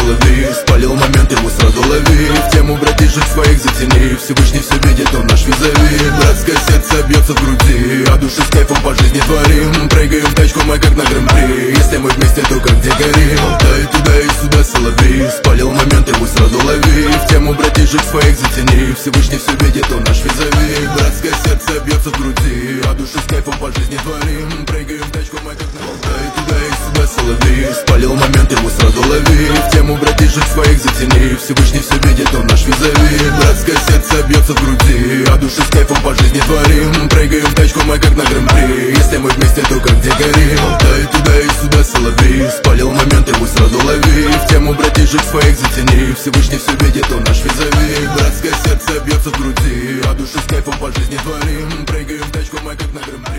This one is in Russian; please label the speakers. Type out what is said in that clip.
Speaker 1: соловей. Спалил момент, его сразу лови. В тему братишек своих затяни. Всевышний все видит, он наш визави. Братское сердце бьется в груди, а души с кайфом по жизни творим. Прыгаем в тачку мы как на гран-при. Если мы вместе, то как где горим. Да и туда и сюда соловей. Спалил момент, его сразу лови. В тему братишек своих затяни. Всевышний все видит, он наш визави. Братское сердце бьется в груди, а души с кайфом по жизни творим. Прыгаем в тачку мы как на гран-при. Да и туда и сюда соловей. Спалил момент, его сразу лови. В тему братишек своих затяни. Всевышний все видит, он наш визави. Братское сердце бьется в груди, а души с кайфом по жизни творим. Прыгаем в тачку мы как на гран-при. Если мы вместе, то как где горим. Да и туда и сюда соловей. Спалил момент, его сразу лови. В тему братишек своих затяни. Всевышний все видит, он наш визави. Братское сердце бьется в груди, а души с кайфом по жизни творим. Прыгаем в тачку мы как на гран-при.